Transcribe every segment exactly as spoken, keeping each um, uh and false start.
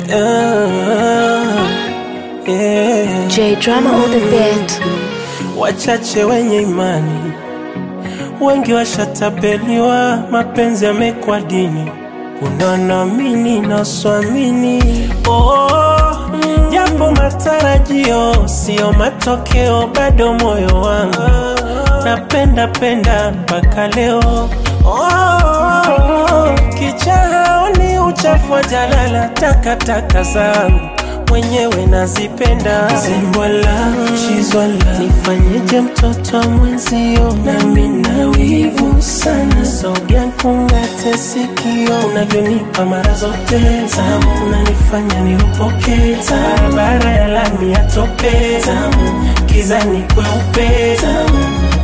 uh, yeah. J Drama on the beat. Wachache wenye imani, wengi washatapeliwa, mapenzi yamekuwa dini. Unaamini na usiamini, oh, japo matarajio sio matokeo, bado moyo wangu napenda penda mpaka leo. Oh, kichaoni uchafu wa jalala, takataka zangu mwenyewe nazipenda. Zimbwala, chizwala, nifanyeje mtoto mwenzio, nami na wivu sana. Sogea kungate sikio, unavyonipa mara zote tamu, unanifanya nirupoke. Barabara ya lami ya tope tamu, kizani kweupe tamu.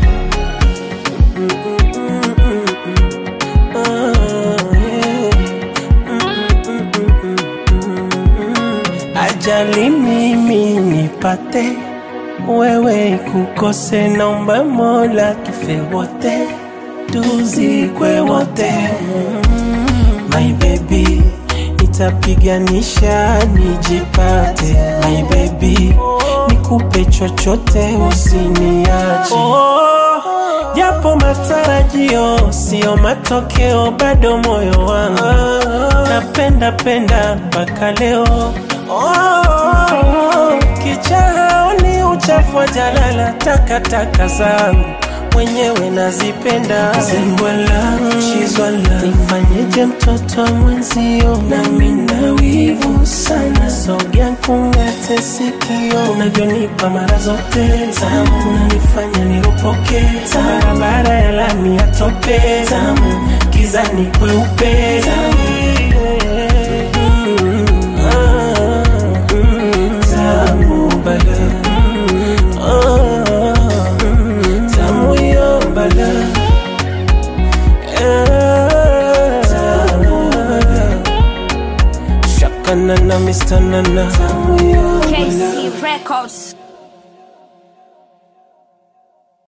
Ajali mimi nipate, wewe kukose, naomba Mola tufe wote, tuzikwe wote. My baby, nitapiganisha nijipate. My baby, nikupe chochote usiniache. Oh, japo matarajio sio matokeo, bado moyo wangu napenda penda mpaka leo. Oh, kichaoni uchafu wa jalala, takataka zangu mwenyewe nazipenda. Zimbwala, chizwala, nifanyeje mtoto mwenzio, nami na wivu sana. Sogea kungate sikio, unavyonipa mara zote tamu, unanifanya nirupoke. Barabara ya lami ya tope tamu, kizani kweupe tamu. Shaka Nana, Mister Nana. K C Records.